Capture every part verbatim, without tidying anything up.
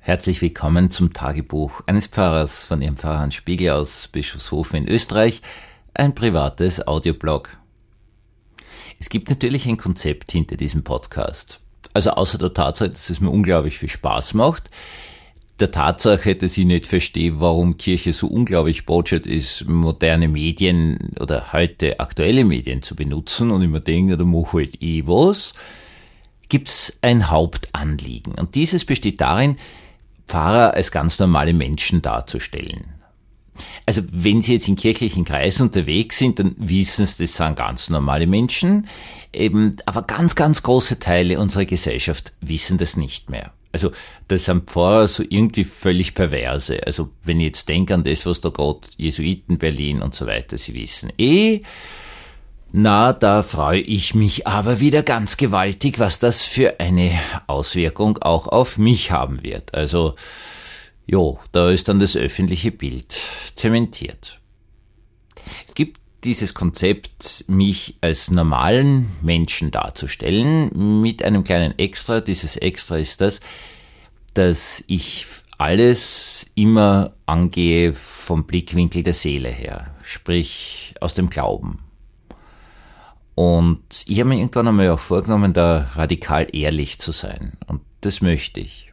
Herzlich willkommen zum Tagebuch eines Pfarrers von Ihrem Pfarrer Hans Spiegel aus Bischofshofen in Österreich, ein privates Audioblog. Es gibt natürlich ein Konzept hinter diesem Podcast. Also außer der Tatsache, dass es mir unglaublich viel Spaß macht, der Tatsache, dass ich nicht verstehe, warum Kirche so unglaublich botschert ist, moderne Medien oder heute aktuelle Medien zu benutzen und immer denke, da mache halt eh was, gibt's ein Hauptanliegen. Und dieses besteht darin, Pfarrer als ganz normale Menschen darzustellen. Also wenn Sie jetzt in kirchlichen Kreisen unterwegs sind, dann wissen Sie, das sind ganz normale Menschen, eben, aber ganz, ganz große Teile unserer Gesellschaft wissen das nicht mehr. Also das sind Pfarrer so irgendwie völlig perverse. Also wenn ich jetzt denke an das, was da gerade Jesuiten Berlin und so weiter, Sie wissen eh, na, da freue ich mich aber wieder ganz gewaltig, was das für eine Auswirkung auch auf mich haben wird. Also, jo, da ist dann das öffentliche Bild zementiert. Es gibt dieses Konzept, mich als normalen Menschen darzustellen, mit einem kleinen Extra. Dieses Extra ist das, dass ich alles immer angehe vom Blickwinkel der Seele her, sprich aus dem Glauben. Und ich habe mir irgendwann einmal auch vorgenommen, da radikal ehrlich zu sein. Und das möchte ich.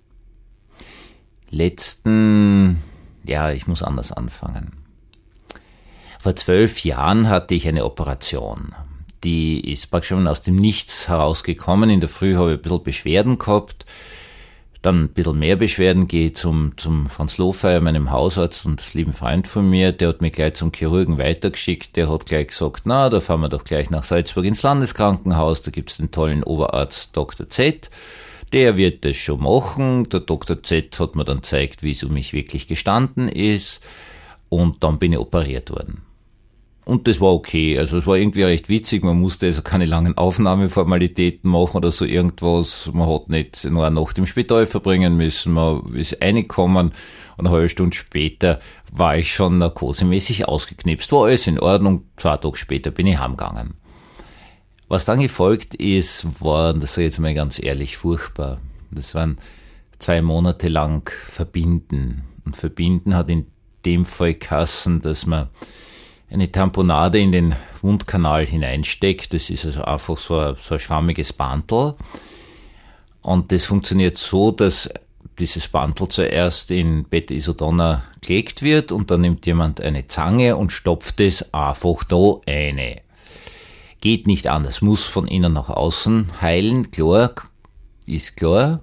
Letzten, ja, ich muss anders anfangen. Vor zwölf Jahren hatte ich eine Operation. Die ist praktisch schon aus dem Nichts herausgekommen. In der Früh habe ich ein bisschen Beschwerden gehabt. Dann ein bisschen mehr Beschwerden, gehe zum, zum Franz Lohfeier, meinem Hausarzt und lieben Freund von mir, der hat mich gleich zum Chirurgen weitergeschickt, der hat gleich gesagt, na, da fahren wir doch gleich nach Salzburg ins Landeskrankenhaus, da gibt's den tollen Oberarzt Doktor Z, der wird das schon machen, der Doktor Z hat mir dann gezeigt, wie es um mich wirklich gestanden ist und dann bin ich operiert worden. Und das war okay, also es war irgendwie recht witzig, man musste also keine langen Aufnahmeformalitäten machen oder so irgendwas, man hat nicht nur eine Nacht im Spital verbringen müssen, man ist reingekommen und eine halbe Stunde später war ich schon narkosemäßig ausgeknipst, war alles in Ordnung, zwei Tage später bin ich heimgegangen. Was dann gefolgt ist, war, das sage ich jetzt mal ganz ehrlich, furchtbar. Das waren zwei Monate lang Verbinden. Und Verbinden hat in dem Fall geheißen, dass man eine Tamponade in den Wundkanal hineinsteckt. Das ist also einfach so ein, so ein schwammiges Bandel. Und das funktioniert so, dass dieses Bandel zuerst in Beta-Isodonna gelegt wird und dann nimmt jemand eine Zange und stopft es einfach da rein. Geht nicht anders, muss von innen nach außen heilen, klar, ist klar.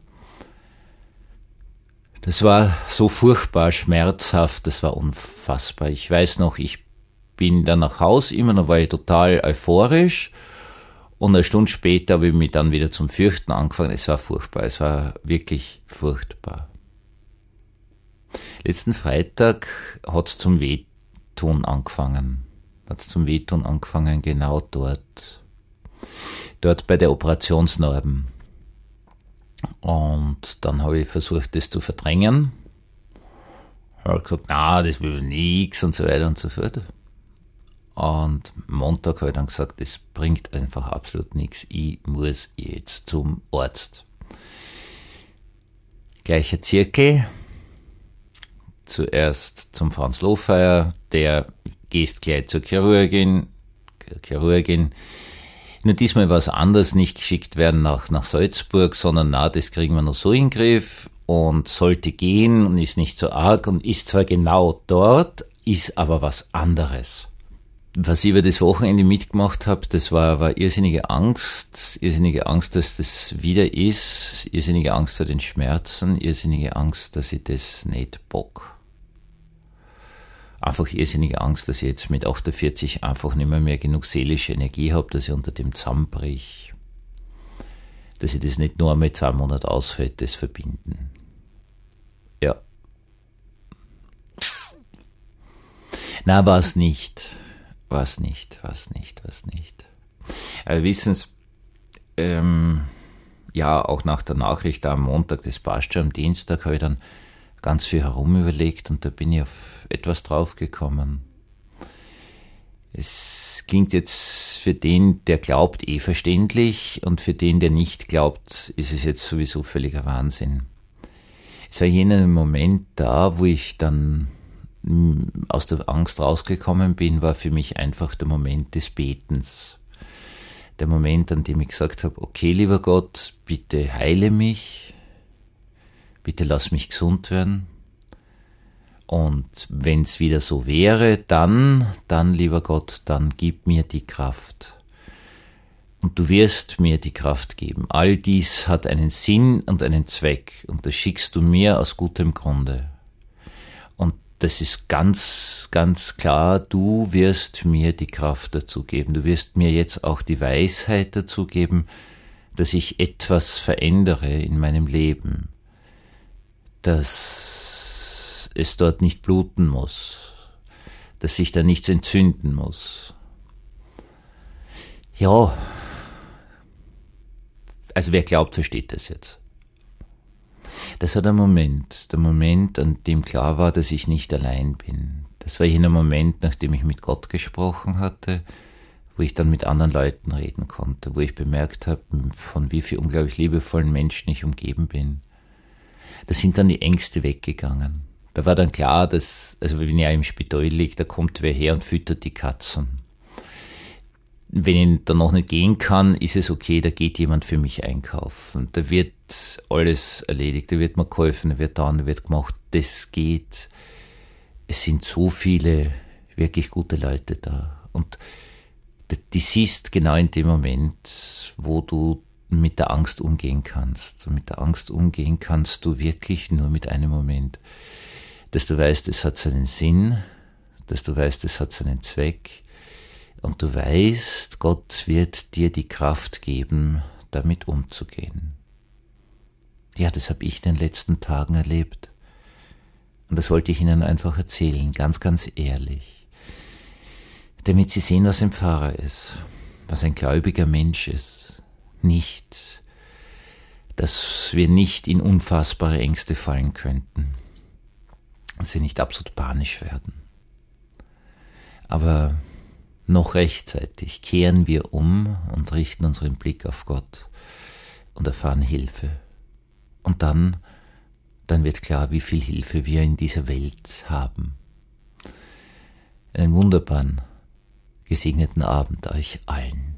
Das war so furchtbar schmerzhaft, das war unfassbar. Ich weiß noch, ich bin dann nach Hause, immer noch war ich total euphorisch und eine Stunde später habe ich mich dann wieder zum Fürchten angefangen. Es war furchtbar, es war wirklich furchtbar. Letzten Freitag hat es zum Wehtun angefangen. Hat es zum Wehtun angefangen, genau dort. Dort bei der Operationsnarben. Und dann habe ich versucht, das zu verdrängen. Ich habe gesagt, na, das will nix und so weiter und so fort. Und Montag habe ich dann gesagt, das bringt einfach absolut nichts. Ich muss jetzt zum Arzt. Gleicher Zirkel. Zuerst zum Franz Lohfeier, der gehst gleich zur Chirurgin. Chirurgin. Nur diesmal war es anders, nicht geschickt werden nach, nach Salzburg, sondern na, das kriegen wir noch so in den Griff und sollte gehen und ist nicht so arg und ist zwar genau dort, ist aber was anderes. Was ich über das Wochenende mitgemacht habe, das war, war irrsinnige Angst, irrsinnige Angst, dass das wieder ist, irrsinnige Angst vor den Schmerzen, irrsinnige Angst, dass ich das nicht bock. Einfach irrsinnige Angst, dass ich jetzt mit achtundvierzig einfach nicht mehr, mehr genug seelische Energie habe, dass ich unter dem zusammenbrich. Dass ich das nicht nur einmal zwei Monate ausfällt, das Verbinden. Ja. Na, war's nicht. Was nicht, was nicht, was nicht. Aber wissen Sie, ähm, ja, auch nach der Nachricht am Montag, das passt schon, am Dienstag habe ich dann ganz viel herumüberlegt und da bin ich auf etwas draufgekommen. Es klingt jetzt für den, der glaubt, eh verständlich und für den, der nicht glaubt, ist es jetzt sowieso völliger Wahnsinn. Es war jener Moment da, wo ich dann aus der Angst rausgekommen bin, war für mich einfach der Moment des Betens. Der Moment, an dem ich gesagt habe, okay, lieber Gott, bitte heile mich, bitte lass mich gesund werden. Und wenn es wieder so wäre, dann, dann, lieber Gott, dann gib mir die Kraft. Und du wirst mir die Kraft geben. All dies hat einen Sinn und einen Zweck. Und das schickst du mir aus gutem Grunde. Und das ist ganz, ganz klar, du wirst mir die Kraft dazu geben. Du wirst mir jetzt auch die Weisheit dazu geben, dass ich etwas verändere in meinem Leben. Dass es dort nicht bluten muss. Dass sich da nichts entzünden muss. Ja, also wer glaubt, versteht das jetzt. Das war der Moment, der Moment, an dem klar war, dass ich nicht allein bin. Das war jener Moment, nachdem ich mit Gott gesprochen hatte, wo ich dann mit anderen Leuten reden konnte, wo ich bemerkt habe, von wie viel unglaublich liebevollen Menschen ich umgeben bin. Da sind dann die Ängste weggegangen. Da war dann klar, dass, also wenn ich im Spital liege, da kommt wer her und füttert die Katzen. Wenn ich dann noch nicht gehen kann, ist es okay, da geht jemand für mich einkaufen. Da wird alles erledigt, da wird mir geholfen, da wird da, da wird gemacht, das geht. Es sind so viele wirklich gute Leute da. Und die siehst genau in dem Moment, wo du mit der Angst umgehen kannst. Und mit der Angst umgehen kannst du wirklich nur mit einem Moment. Dass du weißt, es hat seinen Sinn, dass du weißt, es hat seinen Zweck. Und du weißt, Gott wird dir die Kraft geben, damit umzugehen. Ja, das habe ich in den letzten Tagen erlebt. Und das wollte ich Ihnen einfach erzählen, ganz, ganz ehrlich. Damit Sie sehen, was ein Pfarrer ist, was ein gläubiger Mensch ist. Nicht, dass wir nicht in unfassbare Ängste fallen könnten. Dass wir nicht absolut panisch werden. Aber noch rechtzeitig kehren wir um und richten unseren Blick auf Gott und erfahren Hilfe. Und dann, dann wird klar, wie viel Hilfe wir in dieser Welt haben. Einen wunderbaren, gesegneten Abend euch allen.